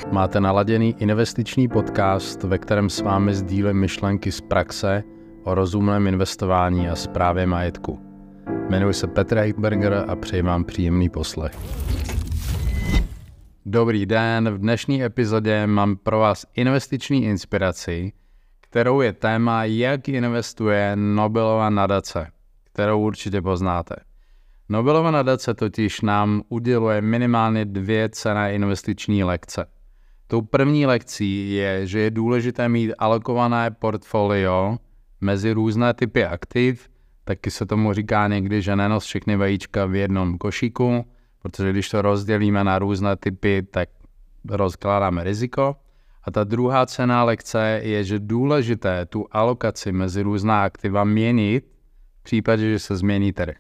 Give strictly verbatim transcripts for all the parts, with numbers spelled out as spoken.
Máte naladěný investiční podcast, ve kterém s vámi sdílím myšlenky z praxe o rozumném investování a správě majetku. Jmenuji se Petr Heidberger a přeji vám příjemný poslech. Dobrý den, v dnešní epizodě mám pro vás investiční inspiraci, kterou je téma, jak investuje Nobelova nadace, kterou určitě poznáte. Nobelova nadace totiž nám uděluje minimálně dvě cenné investiční lekce. Tou první lekcí je, že je důležité mít alokované portfolio mezi různé typy aktiv, taky se tomu říká někdy, že nenos všechny vajíčka v jednom košíku, protože když to rozdělíme na různé typy, tak rozkládáme riziko. A ta druhá cenná lekce je, že důležité tu alokaci mezi různá aktiva měnit v případě, že se změní trh.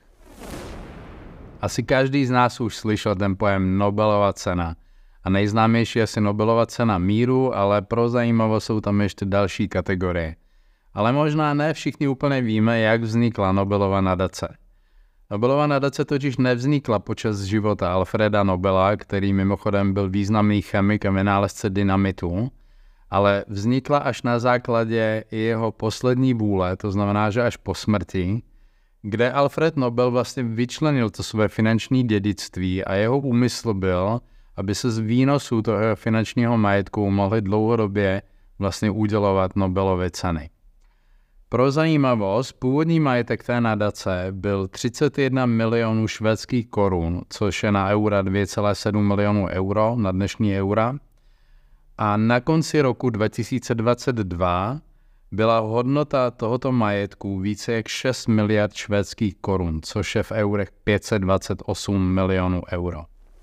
Asi každý z nás už slyšel ten pojem Nobelova cena. A nejznámější je asi Nobelova cena míru, ale pro zajímavost jsou tam ještě další kategorie. Ale možná ne všichni úplně víme, jak vznikla Nobelova nadace. Nobelova nadace totiž nevznikla počas života Alfreda Nobela, který mimochodem byl významný chemik a vynálezce dynamitu, ale vznikla až na základě jeho poslední vůle, to znamená, že až po smrti, kde Alfred Nobel vlastně vyčlenil to své finanční dědictví a jeho úmysl byl, aby se z výnosů toho finančního majetku mohly dlouhodobě vlastně udělovat Nobelovy ceny. Pro zajímavost, původní majetek té nadace byl třicet jedna milionů švédských korun, což je na eura dvě celá sedm milionů euro, na dnešní eura. A na konci roku dva tisíce dvacet dva byla hodnota tohoto majetku více jak šest miliard švédských korun, což je v eurech pět set dvacet osm milionů euro.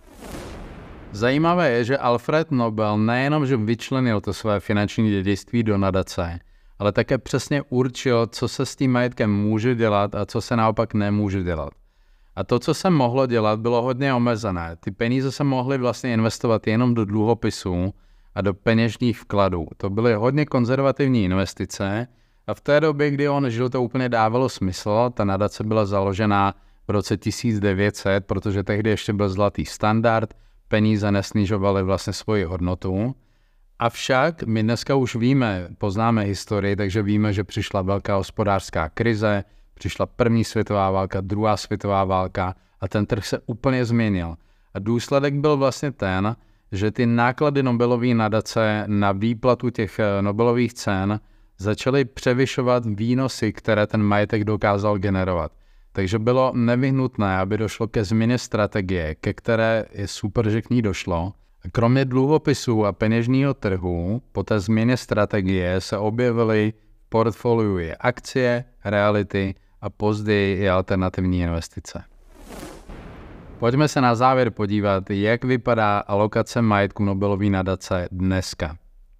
Zajímavé je, že Alfred Nobel nejenom, že vyčlenil to své finanční dědictví do nadace, ale také přesně určil, co se s tím majetkem může dělat a co se naopak nemůže dělat. A to, co se mohlo dělat, bylo hodně omezené. Ty peníze se mohly vlastně investovat jenom do dluhopisů a do peněžních vkladů. To byly hodně konzervativní investice a v té době, kdy on žil, to úplně dávalo smysl. Ta nadace byla založena v roce tisíc devět set, protože tehdy ještě byl zlatý standard, peníze nesnižovaly vlastně svoji hodnotu. Avšak my dneska už víme, poznáme historii, takže víme, že přišla velká hospodářská krize, přišla první světová válka, druhá světová válka a ten trh se úplně změnil. A důsledek byl vlastně ten, že ty náklady Nobelovy nadace na výplatu těch Nobelových cen začaly převyšovat výnosy, které ten majetek dokázal generovat. Takže bylo nevyhnutné, aby došlo ke změně strategie, ke které je super, že k ní došlo. Kromě dluhopisů a peněžního trhu po té změně strategie se objevily v portfoliu i akcie, reality a později i alternativní investice. Pojďme se na závěr podívat, jak vypadá alokace majetku Nobelovy nadace dneska.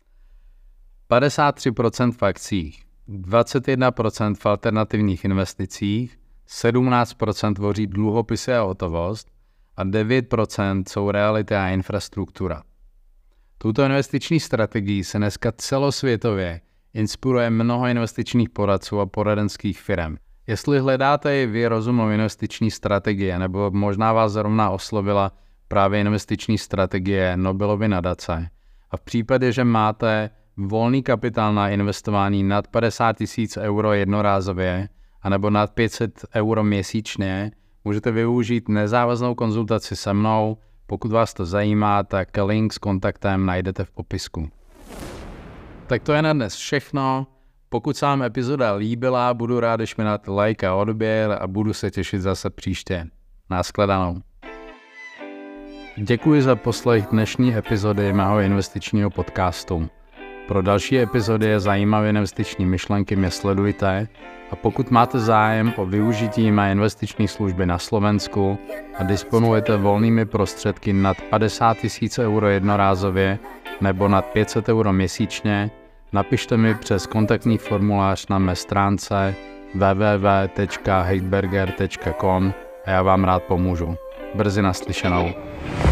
padesát tři procent v akcích, dvacet jedna procent v alternativních investicích, sedmnáct procent tvoří dluhopisy a hotovost a devět procent jsou reality a infrastruktura. Tuto investiční strategii se dneska celosvětově inspiruje mnoho investičních poradců a poradenských firm. Jestli hledáte i vy rozumnou investiční strategii, nebo možná vás zrovna oslovila právě investiční strategie Nobelovy nadace, a v případě, že máte volný kapitál na investování nad padesát tisíc euro jednorázově, anebo nad pět set euro měsíčně, můžete využít nezávaznou konzultaci se mnou. Pokud vás to zajímá, tak link s kontaktem najdete v popisku. Tak to je na dnes všechno. Pokud se vám epizoda líbila, budu rád, když mi dáte like a odběr a budu se těšit zase příště. Nashledanou. Děkuji za poslech dnešní epizody mého investičního podcastu. Pro další epizody a zajímavé investiční myšlenky mě sledujte a pokud máte zájem o využití mé investiční služby na Slovensku a disponujete volnými prostředky nad padesát tisíc euro jednorázově nebo nad pět set euro měsíčně, napište mi přes kontaktní formulář na mé stránce w w w tečka heidberger tečka com a já vám rád pomůžu. Brzy naslyšenou.